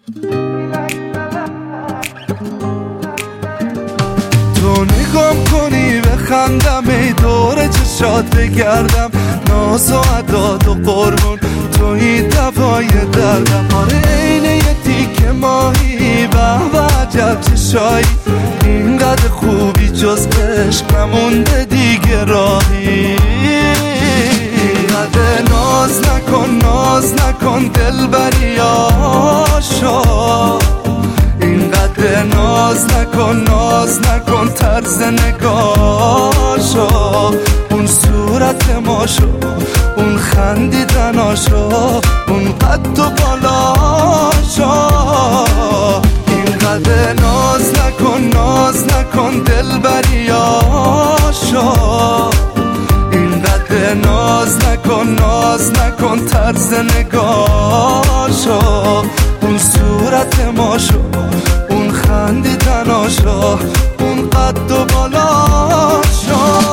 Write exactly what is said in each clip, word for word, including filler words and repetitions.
تو نگام کنی بخندم، ای دور چشات بگردم، ناز و عداد و قربون توی دوای دردم. آره عین یه تیکه ماهی، به به عجب چشایی، اینقدر خوبی جز عشق نمونده دیگه راهی. اینقدر ناز نکن ناز نکن دلبری آشا، اینقدر ناز نکن ناز نکن طرز نگاشو، اون صورت ماشو، اون خندیدناشو، اون قد و بالاشو. اینقدر ناز نکن ناز نکن دلبریاشو، اینقدر ناز نکن ناز نکن طرز نگاشو، اون صورت ماشو، اون خندیدناشو، اون قد و بالاشو.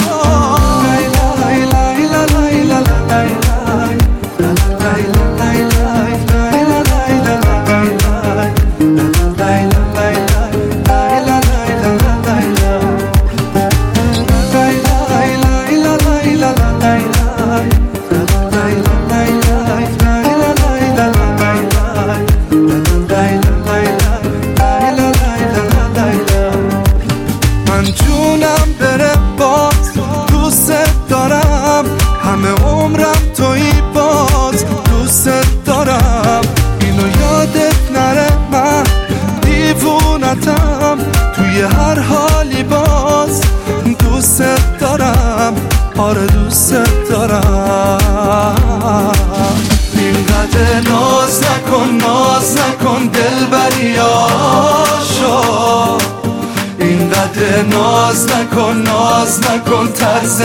من جونم بره باز دوست دارم، همه عمرم توی باز دوست دارم. اینو یادت نره من دیوونتم، توی هر حالی باز دوست دارم، آره دوست دارم. اینقدر ناز نکن ناز نکن دلبریاشو، اینقدر ناز نکن ناز نکن طرز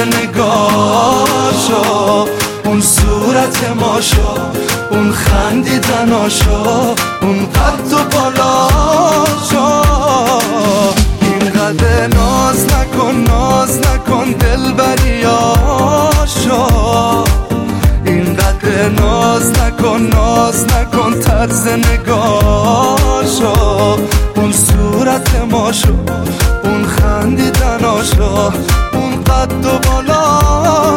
نگاشو، اون صورت ماشو، اون خندیدناشو، اون قد و بالاشو. اینقدر ناز نکن ناز نکن دلبریاشو، اینقدر ناز نکن ناز نکن طرز نگاشو، اون صورت ماشو، اون خندیدناشو، اون قد و بالا.